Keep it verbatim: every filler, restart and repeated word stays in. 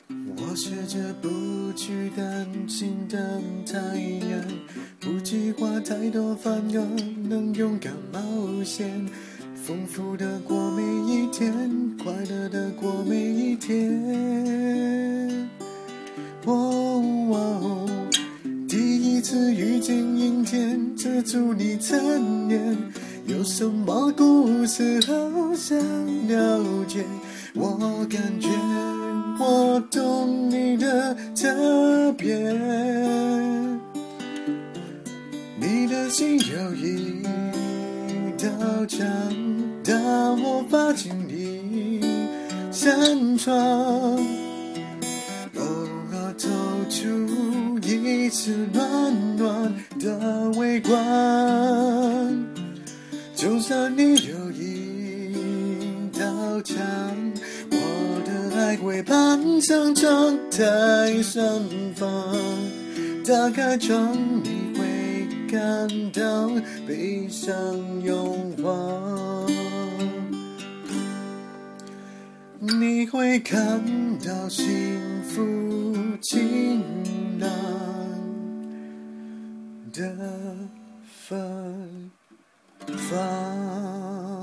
我学着不去担心等太远，不计划太多，反而能勇敢冒险，丰富的过每一天，快乐的过每一天。哦哦，第一次遇见阴天，遮住你侧脸，有什么故事好想了解？我感觉我懂你的特别，你的心有一道墙，当我爬进你山窗，偶尔透出一丝暖暖的微光，就算你有一道墙，我的爱会攀上窗台上方，打开窗你会看到悲伤永恒，你会看到幸福晴朗的芬芳。